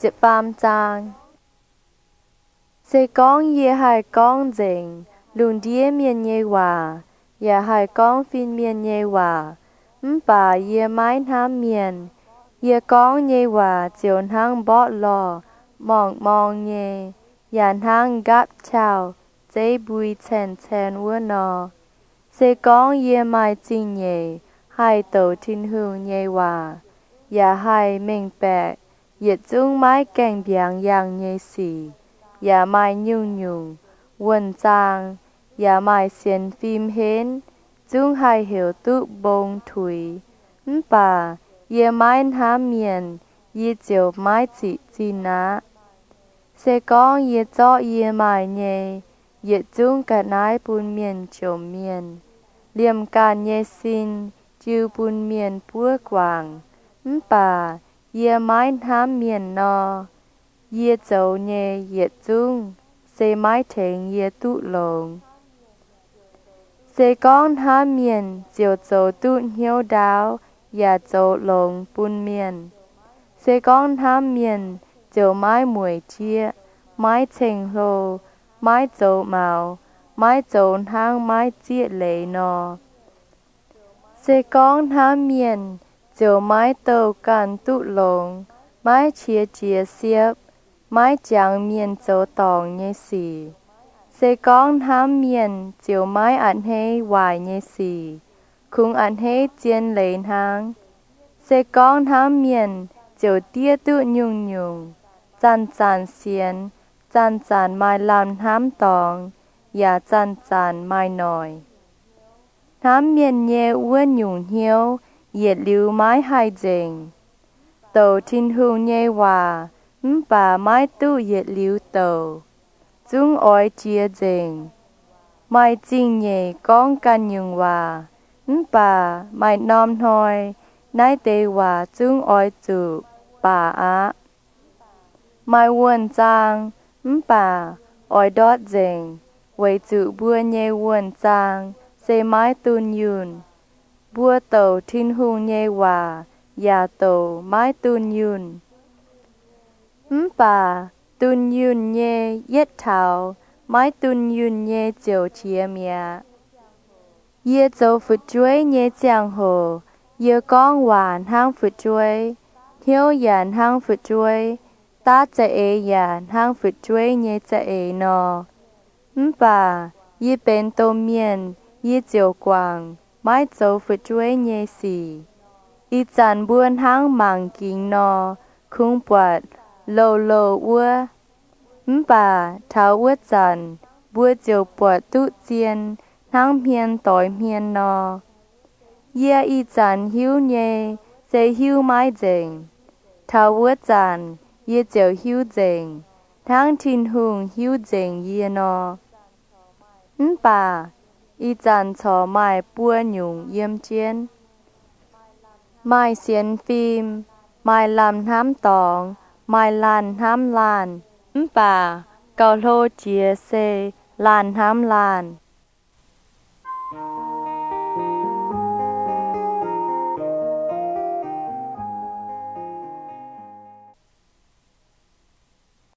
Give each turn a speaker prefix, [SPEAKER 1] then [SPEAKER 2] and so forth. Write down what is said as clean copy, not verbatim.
[SPEAKER 1] Diệp Pham Trang Sẽ con ye hai con dình Lùn đĩa miền nhê hòa Ye hai con phim miền nhê hòa Bà ye mái thám miền Ye con nhê hòa chiều hăng bó lò Mong mong nhê Yàn hăng gắp chào Dây bùi chèn chèn ua nò Sẽ con ye mai chinh nhê Hai tổ thiên hương nhê hòa Ye hai mình bẹt Yết dung mái cảnh biang yang nhê xì Yà mai nhung nhung Quần trang Yà mai xiên phim hến Dung hai hiểu tụ bông thủy Bà Yê mai hám miền Yê chiều mai chị chi ná Sẽ con yê cho yê mai nhê Yết dung cả nái bùn miền chiều miền Liêm can nhê xin Chiu bùn miền búa quảng Bà Yê mai hám miền nò Yê châu nhê yết dung Sẽ mai thèn yê tụ lồng Sẽ con hám miền Chiều châu tụ hiếu đáo Yà châu lồng bùn miền Sẽ con hám miền Chiều mai mùi chia Mai thèn lô Mai châu màu Mai châu hang mai chia lệ nò Sẽ con hám miền Chiều mai tàu can tụ lồng Mai chia chia xiếp Mai chẳng miền châu tòng nhé xì Sẽ con hám miền Chiều mai ảnh hê hoài nhé xì Khung ảnh hê chiên lên hang Sẽ con hám miền Chiều tia tụ nhung nhung Chăn chăn xiên Chăn chăn mai làm hám tòng Yà chăn chăn mai nòi Hám miền nhé uốn nhung hiếu Yết lưu mai hai dình Tàu thiên hương nhé hòa Bà mai tu yết lưu tàu Dung oi chia dình Mai chinh nhé con can nhung hòa Bà mai nòm thôi Nái tê hòa dung oi chủ Bà á Mai quần trang Bà oi đót dình Quay chủ bùa nhé quần trang Sẽ mai tuôn yun Bùa tàu thiên hương nhé hòa Yà tàu mai tuôn yun Bà tuôn yun nhé yết thảo Mai tuôn yun nhé chiều chia mẹ Yê châu phút chuối nhé chàng hồ Yê con hoàn hang phút chuối Hiếu yàn hang phút chuối Ta cha ê yàn hang phút chuối nhé cha ê nò Bà Yê bên tô miền Yê chiều quảng Mai châu phút chuối nhé xì Y chàn buôn hang màng kính nò Khung bọt Lô lô ua Bà tháo ua chàn Bua chiều bọt tụ chiên Hang miền tối miền nò Yê y chàn hiếu nhé Sẽ hiếu mai dình Tháo ua chàn Yê chiều hiếu dình Hang thiên hương hiếu dình yê nò Bà Y chàn chó mai bua nhung yêm chiên Mai xiên phim Mai làm hám tòng Mai lan hám lan Bà Cao lô chia xê Lan hám lan